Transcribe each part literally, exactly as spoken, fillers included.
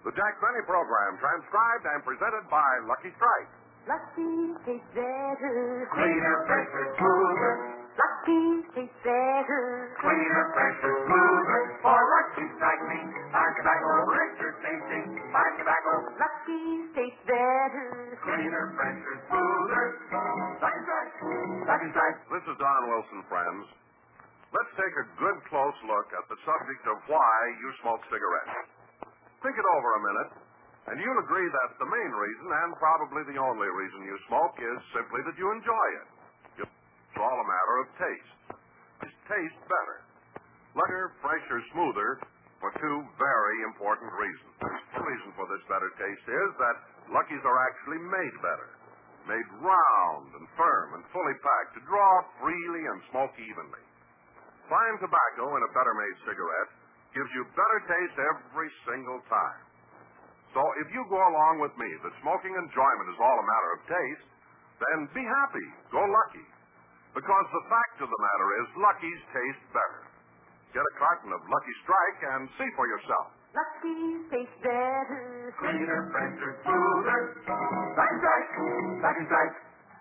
The Jack Benny program, transcribed and presented by Lucky Strike. Lucky tastes better. Cleaner, fresher, smoother. Lucky tastes better. Cleaner, fresher, smoother. For Lucky Strike me. Fine tobacco, richer tasting. Fine tobacco. Lucky tastes better. Cleaner, fresher, smoother. Lucky Strike. Lucky Strike. This is Don Wilson, friends. Let's take a good close look at the subject of why you smoke cigarettes. Think it over a minute, and you'll agree that the main reason, and probably the only reason you smoke, is simply that you enjoy it. It's all a matter of taste. It tastes better. Lighter, fresher, smoother, for two very important reasons. The reason for this better taste is that Luckies are actually made better. Made round and firm and fully packed to draw freely and smoke evenly. Fine tobacco in a better-made cigarette gives you better taste every single time. So if you go along with me that smoking enjoyment is all a matter of taste, then be happy, go Lucky. Because the fact of the matter is, Lucky's taste better. Get a carton of Lucky Strike and see for yourself. Lucky tastes better. Cleaner, fresher, smoother. Lucky Strike. Lucky Strike.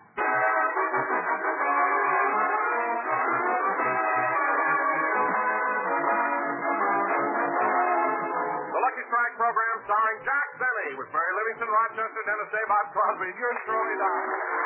Program starring Jack Benny with Mary Livingston, Rochester, Dennis Day, Bob Crosby. Yours truly, Don.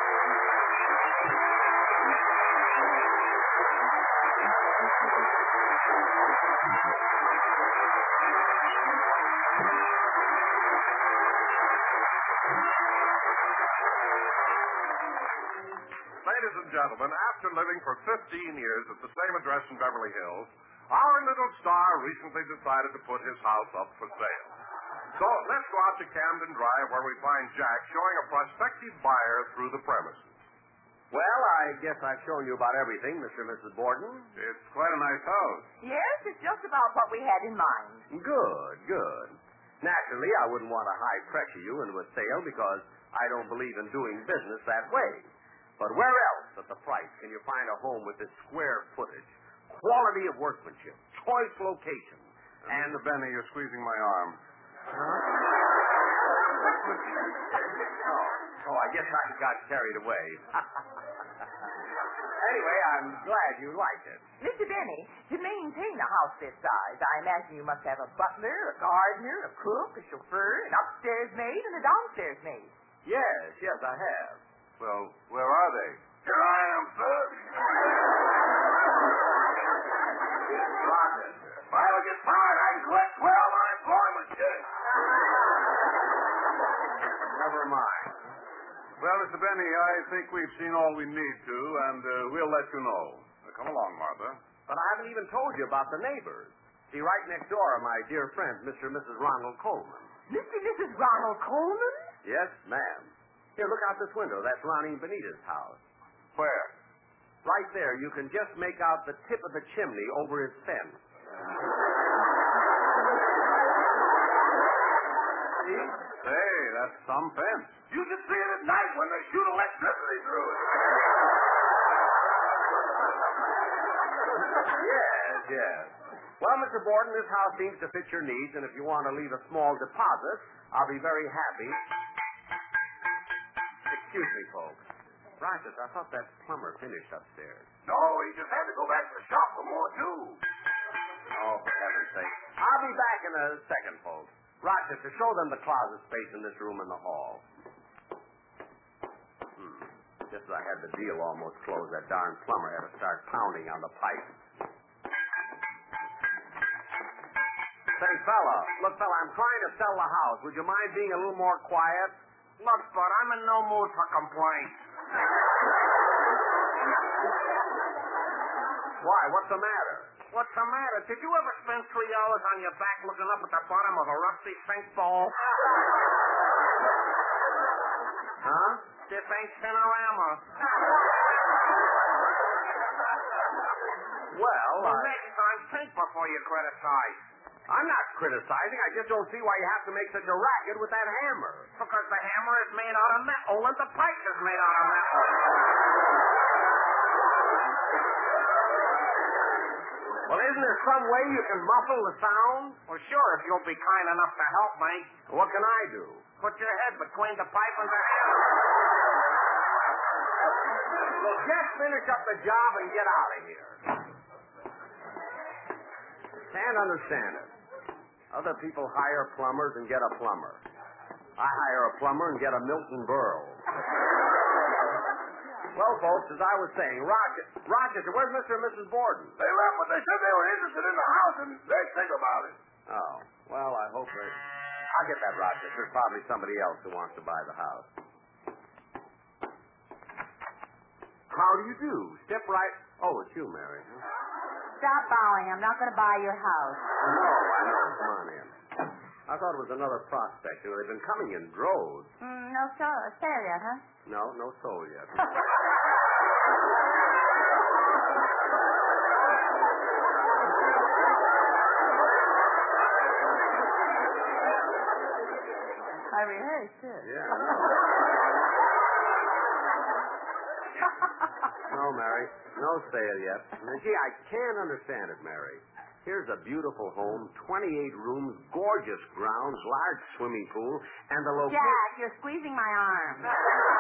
Ladies and gentlemen, after living for fifteen years at the same address in Beverly Hills, our little star recently decided to put his house up for sale. So let's go out to Camden Drive where we find Jack showing a prospective buyer through the premises. Well, I guess I've shown you about everything, Mister and Missus Borden. It's quite a nice house. Yes, it's just about what we had in mind. Good, good. Naturally, I wouldn't want to high-pressure you into a sale because I don't believe in doing business that way. But where else at the price can you find a home with this square footage, quality of workmanship, choice location, and... Mister Benny, you're squeezing my arm. Huh? oh, oh, I guess I got carried away. Anyway, I'm glad you like it. Mister Benny, to maintain a house this size, I imagine you must have a butler, a gardener, a cook, a chauffeur, an upstairs maid, and a downstairs maid. Yes, yes, I have. Well, where are they? Here I am, sir. If I ever get fired, I can collect twelve unemployment checks. Never mind. Well, Mister Benny, I think we've seen all we need to, and uh, we'll let you know. Now, come along, Martha. But I haven't even told you about the neighbors. See, right next door are my dear friends, Mister and Missus Ronald Coleman. Mister and Missus Ronald Coleman? Yes, ma'am. Here, look out this window. That's Ronnie Benita's house. Where? Right there. You can just make out the tip of the chimney over his fence. See? Say, that's some fence. You can see it at night when they shoot electricity through it. Yes, yes. Well, Mister Borden, this house seems to fit your needs, and if you want to leave a small deposit, I'll be very happy. Excuse me, folks. Rochester, I thought that plumber finished upstairs. No, he just had to go back to the shop for more tools. Oh, for heaven's sake. I'll be back in a second, folks. Rochester, show them the closet space in this room in the hall. Hmm. Just as I had the deal almost closed, that darn plumber had to start pounding on the pipe. Say, fella, look, fella, I'm trying to sell the house. Would you mind being a little more quiet? Look, bud, I'm in no mood for complaints. Why? What's the matter? What's the matter? Did you ever spend three hours on your back looking up at the bottom of a rusty sink bowl? Huh? This ain't Cinerama. Well, Well, I... next time, think before you criticize. I'm not criticizing. I just don't see why you have to make such a racket with that hammer. Because the hammer is made out of metal and the pipe is made out of metal. Well, isn't there some way you can muffle the sound? Well, sure, if you'll be kind enough to help me. What can I do? Put your head between the pipe and the handle. Well, just finish up the job and get out of here. Can't understand it. Other people hire plumbers and get a plumber. I hire a plumber and get a Milton Berle. Well, folks, as I was saying, Rochester, Rochester, where's Mister and Missus Borden? They left, but they said they were interested in the house and they'd think about it. Oh, well, I hope they... I'll get that, Rochester. There's probably somebody else who wants to buy the house. How do you do? Step right... Oh, it's you, Mary. Huh? Stop bowing. I'm not going to buy your house. No, I know. Come on in. I thought it was another prospect. They've been coming in droves. Mm, no so, sale yet, huh? No, no soul yet. I rehearsed it. Yeah. No, Mary. No sale yet. Gee, I can't understand it, Mary. Here's a beautiful home, twenty-eight rooms, gorgeous grounds, large swimming pool, and the location... Jack, you're squeezing my arm. uh,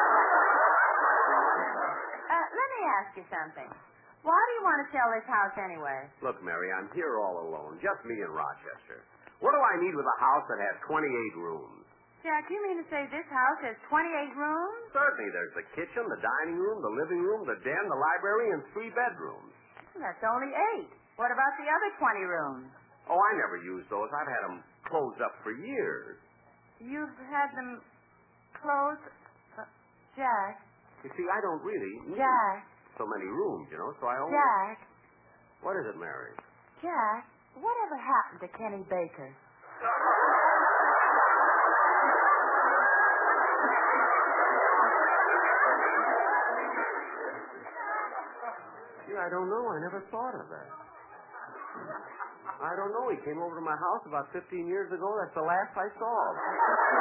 let me ask you something. Why do you want to sell this house anyway? Look, Mary, I'm here all alone, just me and Rochester. What do I need with a house that has twenty-eight rooms? Jack, you mean to say this house has twenty-eight rooms? Certainly. There's the kitchen, the dining room, the living room, the den, the library, and three bedrooms. That's only eight. What about the other twenty rooms? Oh, I never used those. I've had them closed up for years. You've had them closed? Uh, Jack. You see, I don't really need Jack. so many rooms, you know, so I only... Jack. What is it, Mary? Jack, whatever happened to Kenny Baker? I don't know. I never thought of that. I don't know. He came over to my house about fifteen years ago. That's the last I saw of him.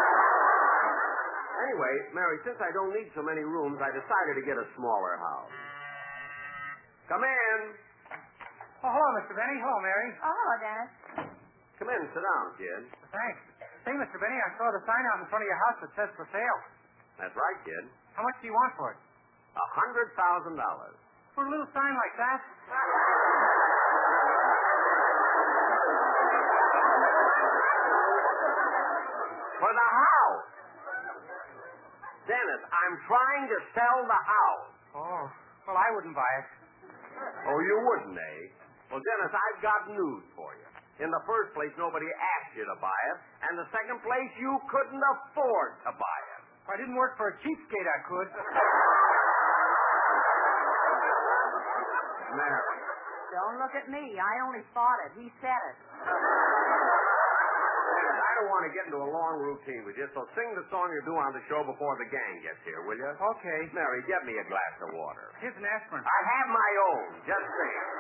Anyway, Mary, since I don't need so many rooms, I decided to get a smaller house. Come in. Oh, hello, Mister Benny. Hello, Mary. Oh, hello, Dennis. Come in. Sit down, kid. Thanks. Say, Mister Benny, I saw the sign out in front of your house that says for sale. That's right, kid. How much do you want for it? A hundred thousand dollars. For a little sign like that? For the house. Dennis, I'm trying to sell the house. Oh, well, I wouldn't buy it. Oh, you wouldn't, eh? Well, Dennis, I've got news for you. In the first place, nobody asked you to buy it. And the second place, you couldn't afford to buy it. If I didn't work for a cheapskate, I could. Mary. Don't look at me. I only fought it. He said it. I don't want to get into a long routine with you, so sing the song you do on the show before the gang gets here, will you? Okay. Mary, get me a glass of water. Here's an aspirin. I have my own. Just sing it.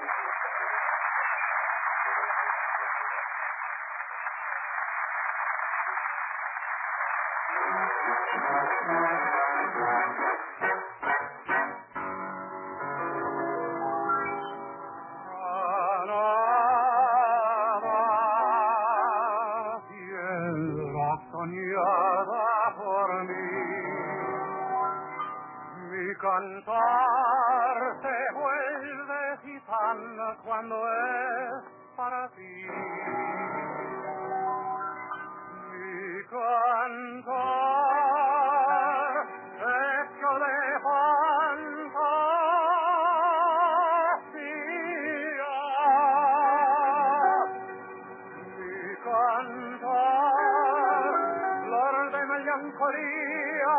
Cantar se vuelve gitana cuando es para ti. Mi cantar hecho de fantasía. Mi cantar flor de melancolía.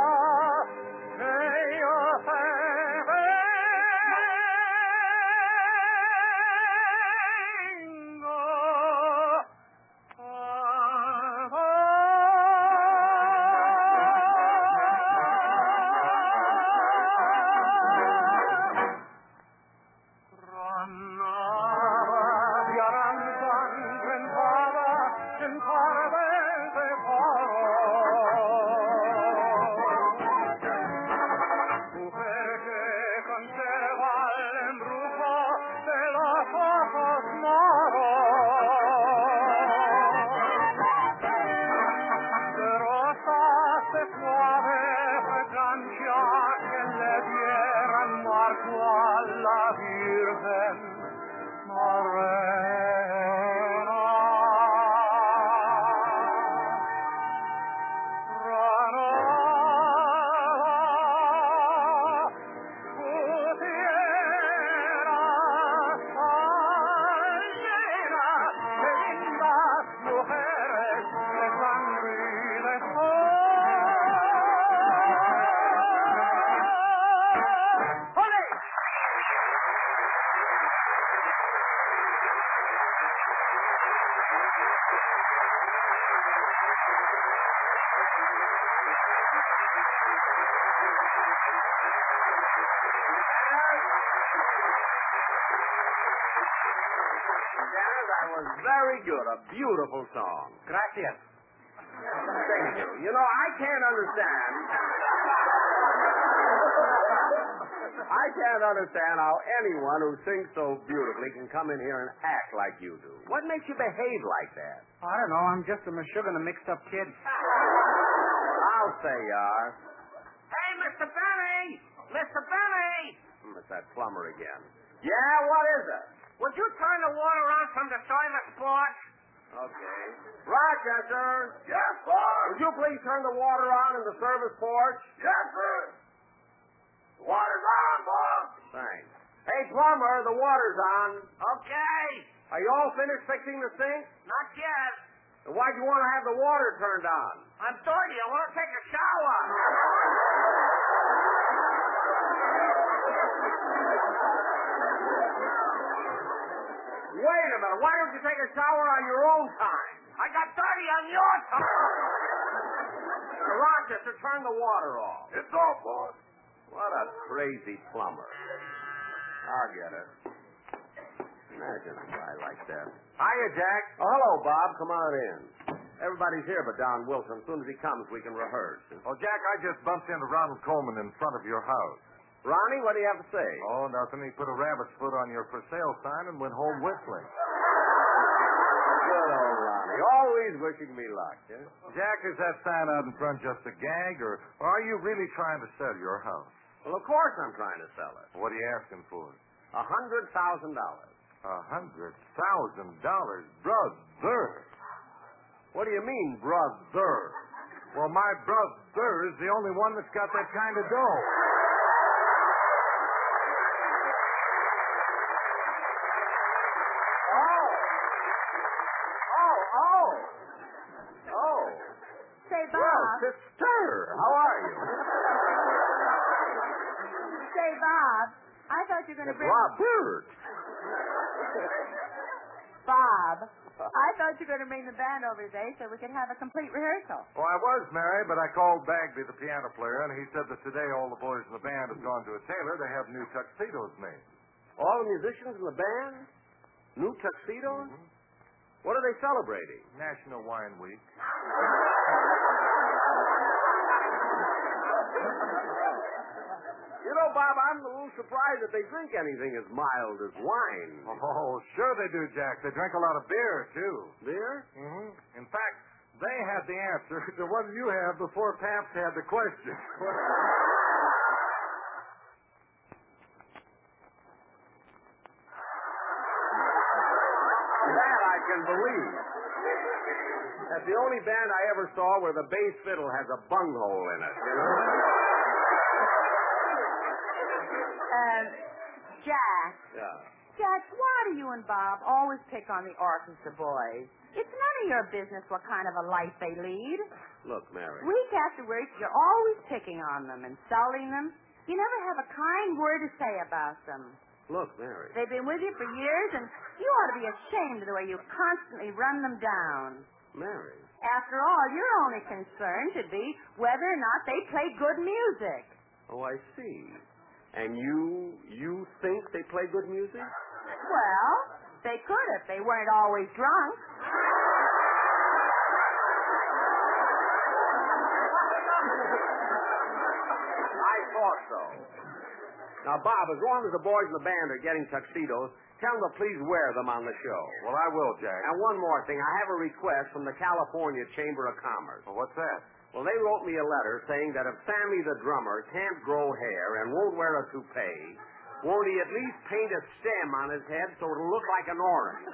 Dennis, that was very good. A beautiful song. Gracias. Thank you. You know, I can't understand. I can't understand how anyone who sings so beautifully can come in here and act like you do. What makes you behave like that? I don't know. I'm just a Meshuggah, a mixed-up kid. I'll say you are. Hey, Mister Benny! Mister Benny! Hmm, it's that plumber again. Yeah, what is it? Would you turn the water on from the toilet porch? Okay. Rochester. Yes, boss. Would you please turn the water on in the service porch? Yes, sir. The water's on, boss. Thanks. Hey, plumber, the water's on. Okay. Are you all finished fixing the sink? Not yet. Then why'd you want to have the water turned on? I'm dirty. I want to take a shower. Wait a minute. Why don't you take a shower on your own time? I got dirty on your time. Rochester, turn the water off. It's off, boss. What a crazy plumber. I'll get it. Imagine a guy like that. Hiya, Jack. Oh, hello, Bob. Come on in. Everybody's here but Don Wilson. As soon as he comes, we can rehearse. Oh, Jack, I just bumped into Ronald Coleman in front of your house. Ronnie, what do you have to say? Oh, nothing. He put a rabbit's foot on your for sale sign and went home whistling. Good old Ronnie. Always wishing me luck. Yeah? Jack, is that sign out in front just a gag, or, or are you really trying to sell your house? Well, of course I'm trying to sell it. What are you asking for? A hundred thousand dollars. A hundred thousand dollars, brother. What do you mean, brother? Well, my brother is the only one that's got that kind of dough. Oh. Oh, oh. Oh. Say, Bob. Well, sister, how are you? Say, Bob. I thought you were going to bring... Robert. Bob. I thought you were going to bring the band over today so we could have a complete rehearsal. Oh, I was, Mary, but I called Bagby, the piano player, and he said that today all the boys in the band have gone to a tailor to have new tuxedos made. All the musicians in the band? New tuxedos? Mm-hmm. What are they celebrating? National Wine Week. You know, Bob, I'm a little surprised that they drink anything as mild as wine. Oh, sure they do, Jack. They drink a lot of beer, too. Beer? Mm-hmm. In fact, they had the answer to what you have before Pabst had the question. That I can believe. That's the only band I ever saw where the bass fiddle has a bunghole in it, you know? Um, Jack. Yeah. Jack, why do you and Bob always pick on the orchestra boys? It's none of your business what kind of a life they lead. Look, Mary. Week after week, you're always picking on them, insulting them. You never have a kind word to say about them. Look, Mary. They've been with you for years, and you ought to be ashamed of the way you constantly run them down. Mary. After all, your only concern should be whether or not they play good music. Oh, I see. And you, you think they play good music? Well, they could if they weren't always drunk. I thought so. Now, Bob, as long as the boys in the band are getting tuxedos, tell them to please wear them on the show. Well, I will, Jack. And one more thing. I have a request from the California Chamber of Commerce. Well, what's that? Well, they wrote me a letter saying that if Sammy the drummer can't grow hair and won't wear a toupee, won't he at least paint a stem on his head so it'll look like an orange?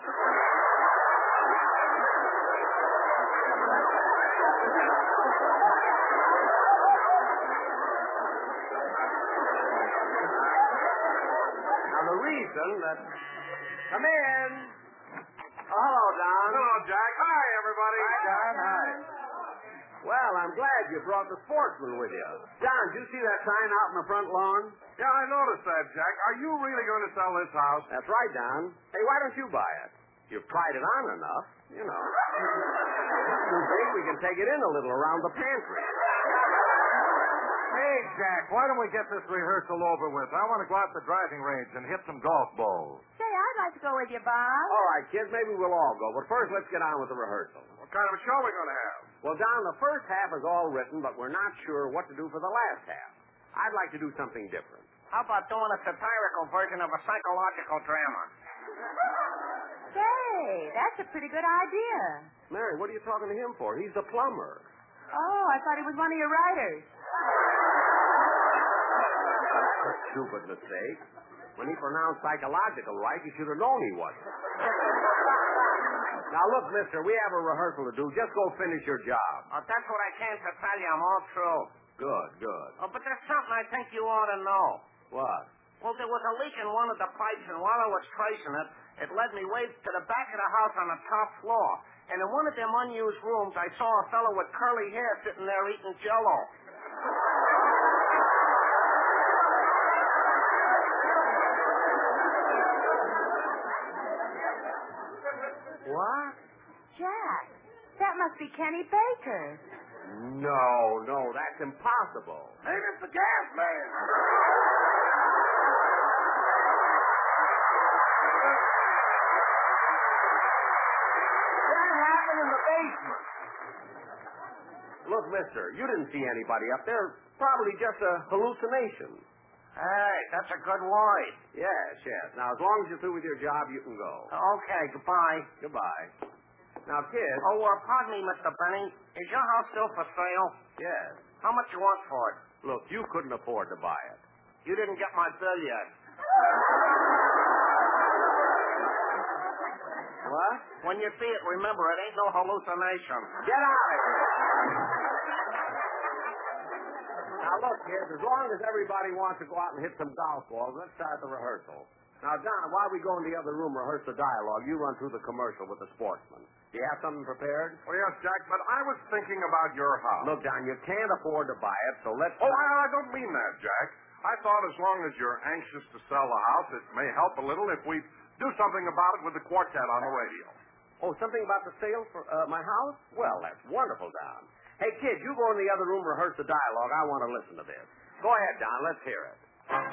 Now, the reason that... Come in. Oh, hello, Don. Hello, Jack. Hi, everybody. Hi, Don. Hi. Well, I'm glad you brought the sportsman with you. Don, did you see that sign out in the front lawn? Yeah, I noticed that, Jack. Are you really going to sell this house? That's right, Don. Hey, why don't you buy it? You've tried it on enough, you know. You think we can take it in a little around the pantry. Hey, Jack, why don't we get this rehearsal over with? I want to go out to the driving range and hit some golf balls. Say, I'd like to go with you, Bob. All right, kids, maybe we'll all go. But first, let's get on with the rehearsal. What kind of a show are we going to have? Well, Don, the first half is all written, but we're not sure what to do for the last half. I'd like to do something different. How about doing a satirical version of a psychological drama? Say, that's a pretty good idea. Mary, what are you talking to him for? He's the plumber. Oh, I thought he was one of your writers. A stupid mistake. When he pronounced psychological right, you should have known he wasn't. Now, look, mister, we have a rehearsal to do. Just go finish your job. Oh, that's what I came to tell you. I'm all through. Good, good. Oh, but there's something I think you ought to know. What? Well, there was a leak in one of the pipes, and while I was tracing it, it led me way to the back of the house on the top floor. And in one of them unused rooms, I saw a fellow with curly hair sitting there eating Jell-O. What? Jack, that must be Kenny Baker. No, no, that's impossible. Maybe it's the gas man. What happened in the basement? Look, mister, you didn't see anybody up there. Probably just a hallucination. Hey, that's a good word. Yes, yes. Now, as long as you're through with your job, you can go. Okay, goodbye. Goodbye. Now, kid. Oh, uh, pardon me, Mister Benny. Is your house still for sale? Yes. How much you want for it? Look, you couldn't afford to buy it. You didn't get my bill yet. What? When you see it, remember, it ain't no hallucination. Get out of here. Now, look, kids, as long as everybody wants to go out and hit some golf balls, let's start the rehearsal. Now, Don, while we go in the other room, rehearse the dialogue, you run through the commercial with the sportsman. Do you have something prepared? Well, yes, Jack, but I was thinking about your house. Look, Don, you can't afford to buy it, so let's... Oh, I, I don't mean that, Jack. I thought as long as you're anxious to sell the house, it may help a little if we do something about it with the quartet on the radio. Oh, something about the sale for uh, my house? Well, that's wonderful, Don. Hey, kid, you go in the other room, rehearse the dialogue. I want to listen to this. Go ahead, Don. Let's hear it.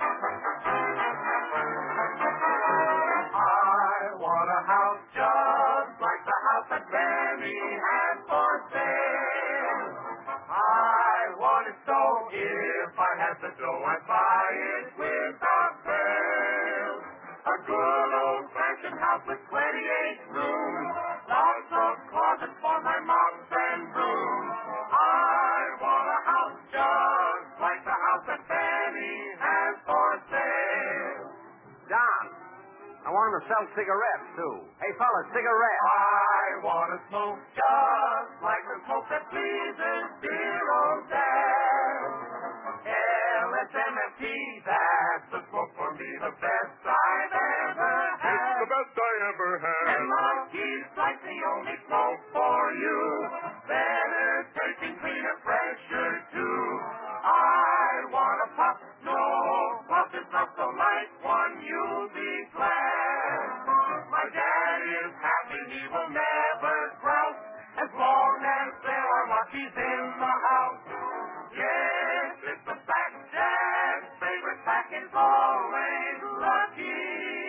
I want a house just like the house that Benny had for sale. I want it so if I had the dough, I'd buy it without fail. A good old-fashioned house with twenty-eight rooms, lots of closets for my mops and brooms. I want a house just like the house that Benny has for sale. Don, I want him to sell cigarettes, too. Hey, fellas, cigarettes. I want to smoke just like the smoke that pleases dear old Dad. L S M F T, that's the smoke for me, the best I've ever had. It's the best I ever had. And Lucky's like the only smoke for you. Better tasting, cleaner, fresher, too. I want a puff, no, puff is not so light one, you'll be glad. My dad is happy, he will never grouse, as long as there are Lucky's in the house. Yes, it's the fact Dad's favorite pack is always Lucky.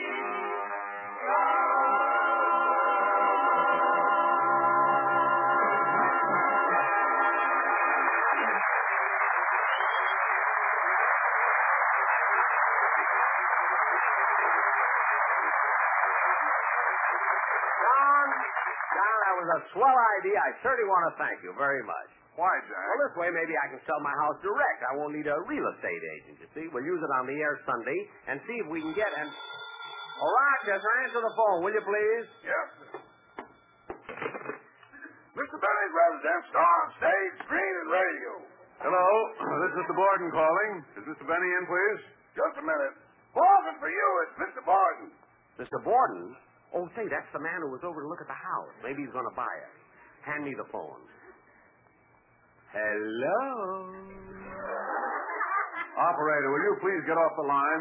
Don, Don, that was a swell idea. I certainly want to thank you very much. Why, Jack? Well, this way, maybe I can sell my house direct. I won't need a real estate agent, you see. We'll use it on the air Sunday and see if we can get an... Oh, Rochester, answer the phone, will you, please? Yes, sir. Mister Benny's residence, on stage, screen, and radio. Hello, this is Mister Borden calling. Is Mister Benny in, please? Just a minute. Borden for you, it's Mister Borden. Mister Borden? Oh, say, that's the man who was over to look at the house. Maybe he's going to buy it. Hand me the phone. Hello? Operator, will you please get off the line?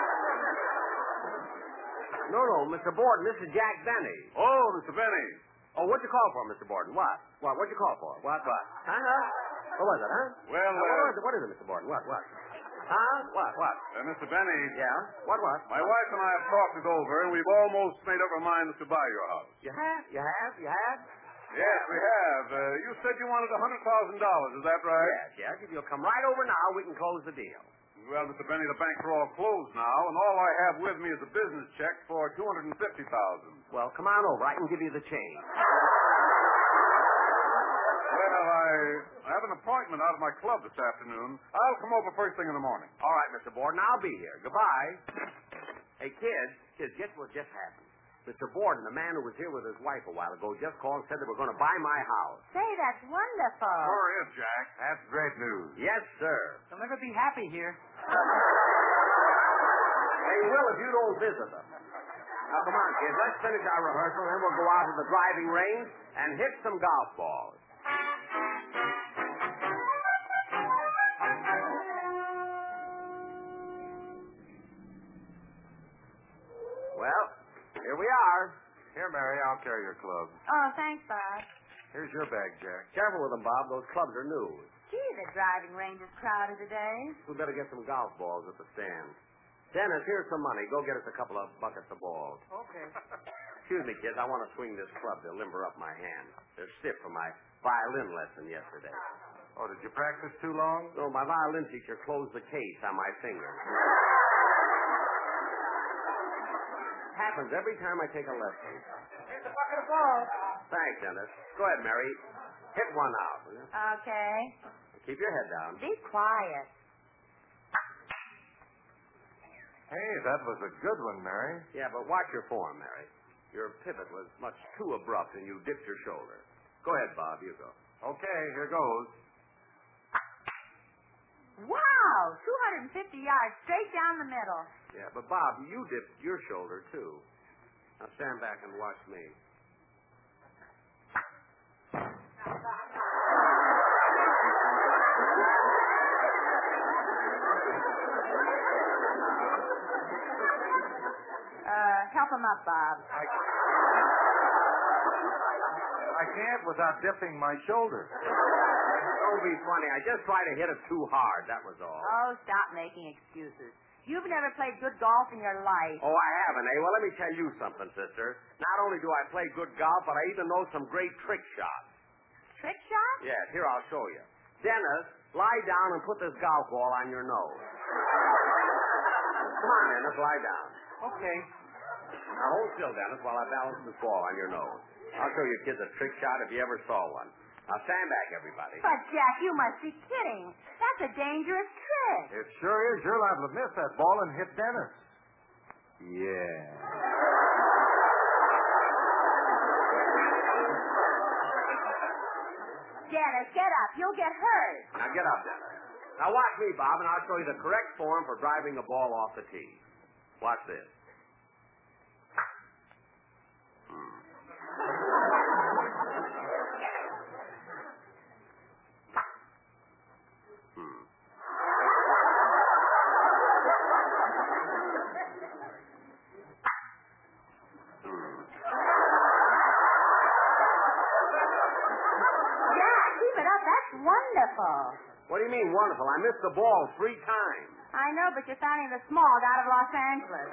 No, no, Mister Borden, this is Jack Benny. Oh, Mister Benny. Oh, what'd you call for, Mister Borden? What? What? What'd you call for? What? What? Huh? huh? What was it, huh? Well, Uh, uh, what, was it? What is it, Mister Borden? What? What? Huh? What? What? uh, Mister Benny, Yeah? What? What? my wife and I have talked it over, and we've almost made up our minds to buy your house. You have? You have? You have? Yes, we have. Uh, you said you wanted a hundred thousand dollars. Is that right? Yes, yes. If you'll come right over now, we can close the deal. Well, Mister Benny, the banks are all closed now, and all I have with me is a business check for two hundred and fifty thousand. Well, come on over. I can give you the change. Well, I, I have an appointment out of my club this afternoon. I'll come over first thing in the morning. All right, Mister Borden, I'll be here. Goodbye. Hey, kids, kids, guess what just happened? Mister Borden, the man who was here with his wife a while ago, just called and said they were going to buy my house. Say, that's wonderful. Sure is, Jack. That's great news. Yes, sir. They'll never be happy here. They will if you don't visit them. Now, come on, kids. Let's finish our rehearsal, then we'll go out to the driving range and hit some golf balls. Well, here we are. Here, Mary, I'll carry your clubs. Oh, thanks, Bob. Here's your bag, Jack. Careful with them, Bob. Those clubs are new. Gee, the driving range is crowded today. We better get some golf balls at the stand. Dennis, here's some money. Go get us a couple of buckets of balls. Okay. Excuse me, kids. I want to swing this club to limber up my hand. They're stiff from my violin lesson yesterday. Oh, did you practice too long? No, my violin teacher closed the case on my finger. Happens every time I take a lesson. Here's a bucket of balls. Thanks, Dennis. Go ahead, Mary. Hit one out, will you? Okay. Keep your head down. Be quiet. Hey, that was a good one, Mary. Yeah, but watch your form, Mary. Your pivot was much too abrupt, and you dipped your shoulder. Go ahead, Bob. You go. Okay, here goes. Wow, two hundred fifty yards straight down the middle. Yeah, but Bob, you dipped your shoulder, too. Now stand back and watch me. Uh, help him up, Bob. I, I can't without dipping my shoulder. Don't be funny. I just tried to hit it too hard, that was all. Oh, stop making excuses. You've never played good golf in your life. Oh, I haven't, eh? Well, let me tell you something, sister. Not only do I play good golf, but I even know some great trick shots. Trick shot? Yes, here, I'll show you. Dennis, lie down and put this golf ball on your nose. Come on, Dennis, lie down. Okay. Now, hold still, Dennis, while I balance this ball on your nose. I'll show you kids a trick shot if you ever saw one. Now, stand back, everybody. But, Jack, you must be kidding. That's a dangerous trick. It sure is. You're liable to miss that ball and hit Dennis. Yeah. Dennis, get up. You'll get hurt. Now, get up, Dennis. Now, watch me, Bob, and I'll show you the correct form for driving a ball off the tee. Watch this. Hmm. Hmm. Hmm. Jack, keep it up. That's wonderful. What do you mean, wonderful? I missed the ball three times. I know, but you're sounding the smog out of Los Angeles.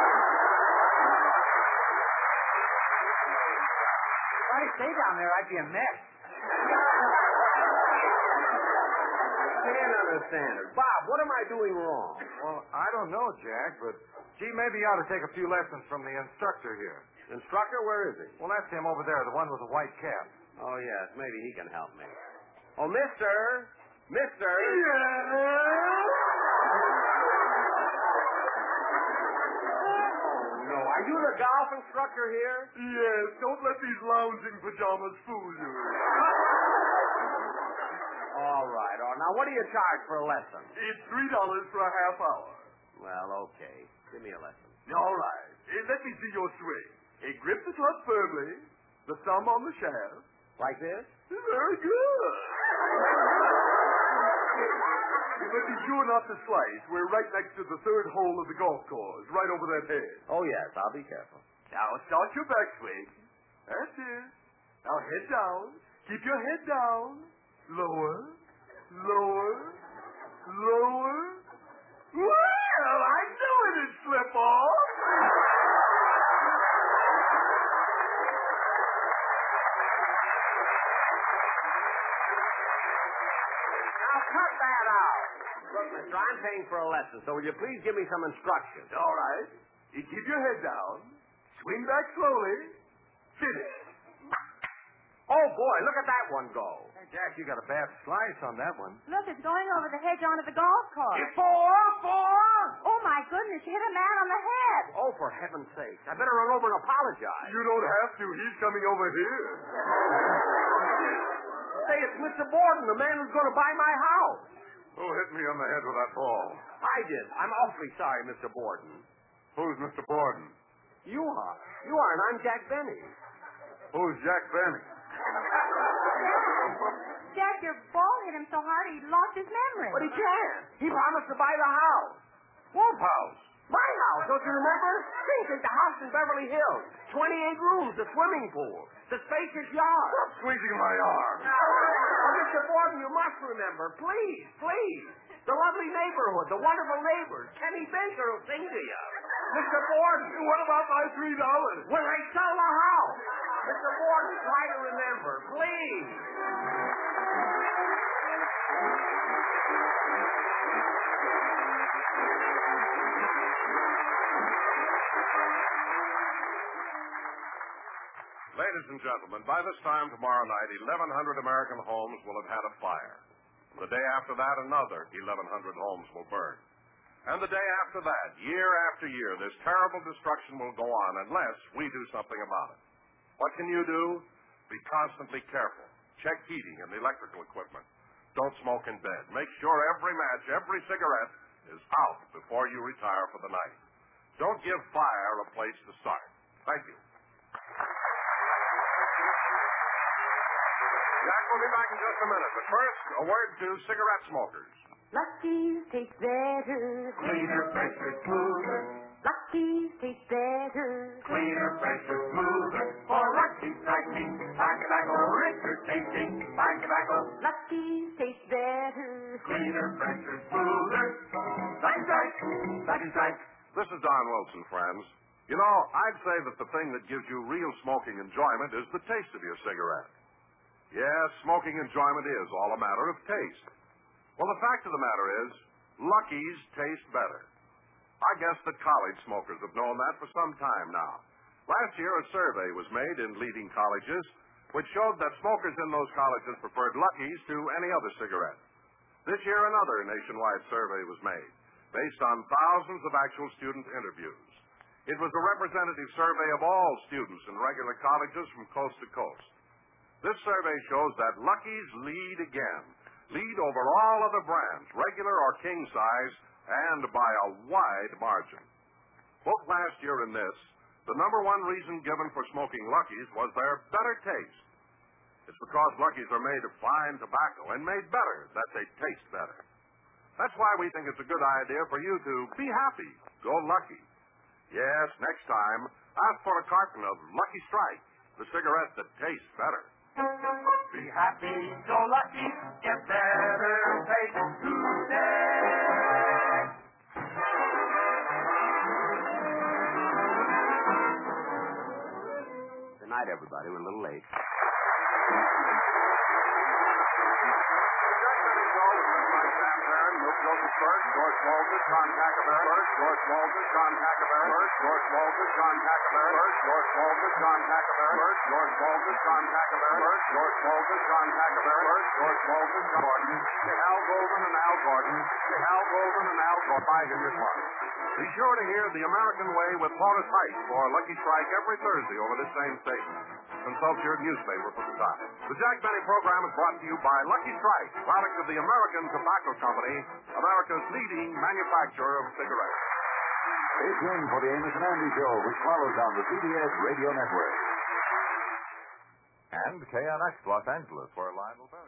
If I stay down there, I'd be a mess. I can't understand it. Bob, what am I doing wrong? Well, I don't know, Jack, but gee, maybe you ought to take a few lessons from the instructor here. Instructor, where is he? Well, that's him over there, the one with the white cap. Oh, yes, maybe he can help me. Oh, mister! Mister! No, are you the golf instructor here? Yes, don't let these lounging pajamas fool you. All right, all right. Now, what do you charge for a lesson? It's three dollars for a half hour. Well, okay. Give me a lesson. All right. Eh, let me see your swing. Eh, grip the club firmly, the thumb on the shaft. Like this? Very good. You must be sure not to slice. We're right next to the third hole of the golf course, right over that head. Oh, yes, I'll be careful. Now start your backswing. That's it. Now head down. Keep your head down. Lower. Lower. Lower. Well, I knew it'd slip off. Now cut that out. Look, mister, I'm paying for a lesson, so will you please give me some instructions? All right. You keep your head down. Swing back slowly. Finish. Oh, boy, look at that one go. Hey, Jack, you got a bad slice on that one. Look, it's going over the hedge onto the golf course. Four, four. Oh, my goodness, you hit a man on the head. Oh, for heaven's sake. I better run over and apologize. You don't have to. He's coming over here. Say, it's Mister Borden, the man who's going to buy my house. Who hit me on the head with that ball? I did. I'm awfully sorry, Mister Borden. Who's Mister Borden? You are. You are, and I'm Jack Benny. Who's Jack Benny? Jack, your ball hit him so hard he lost his memory. But he can't. He promised to buy the house. What house? My house, don't you remember? Think, it's the house in Beverly Hills. twenty-eight rooms, a swimming pool, the spacious yard. Stop squeezing my arm. Oh, Mister Borden, you must remember. Please, please. The lovely neighborhood, the wonderful neighbors. Kenny Baker will sing to you. Mister Borden. What about my three dollars? When I sell the house. Mister Borden, try to remember, please. Ladies and gentlemen, by this time tomorrow night, eleven hundred American homes will have had a fire. The day after that, another eleven hundred homes will burn. And the day after that, year after year, this terrible destruction will go on unless we do something about it. What can you do? Be constantly careful. Check heating and electrical equipment. Don't smoke in bed. Make sure every match, every cigarette is out before you retire for the night. Don't give fire a place to start. Thank you. Jack will be back in just a minute, but first, a word to cigarette smokers. Lucky's taste better. Cleaner, fresher, smoother. Lucky's taste better. Cleaner, fresher, smoother. For Lucky's strike me. Fine tobacco, richer tasting. Fine tobacco. Lucky's taste better. Cleaner, fresher, smoother. Second strike. Second strike. This is Don Wilson, friends. You know, I'd say that the thing that gives you real smoking enjoyment is the taste of your cigarette. Yes, smoking enjoyment is all a matter of taste. Well, the fact of the matter is, Lucky's taste better. I guess that college smokers have known that for some time now. Last year, a survey was made in leading colleges which showed that smokers in those colleges preferred Lucky's to any other cigarette. This year, another nationwide survey was made, based on thousands of actual student interviews. It was a representative survey of all students in regular colleges from coast to coast. This survey shows that Lucky's lead again, lead over all other brands, regular or king size, and by a wide margin. Both last year and this, the number one reason given for smoking Lucky's was their better taste. It's because Lucky's are made of fine tobacco and made better that they taste better. That's why we think it's a good idea for you to be happy. Go Lucky. Yes, next time, ask for a carton of Lucky Strike, the cigarette that tastes better. Be happy, go lucky, get better taste today. Good night, everybody. We're a little late. George Walters, John Tackerberry. George Walters, John Tackerberry. George Walters, John Tackerberry. George Walters, John Tackerberry. George Walters, John Tackerberry. George Walters, John Tackerberry. George Walters, John Gordon. To Hal Golden and Al Gordon. To Hal Golden and Al Gordon. Five in your club. Be sure to hear The American Way with Horace Height for Lucky Strike every Thursday over this same station. Consult your newspaper for the time. The Jack Benny program is brought to you by Lucky Strike, product of the American Tobacco Company, America's leading manufacturer of cigarettes. Stay tuned for the Amos and Andy Show, which follows on the C B S Radio Network. And K N X Los Angeles, where Lionel Barry.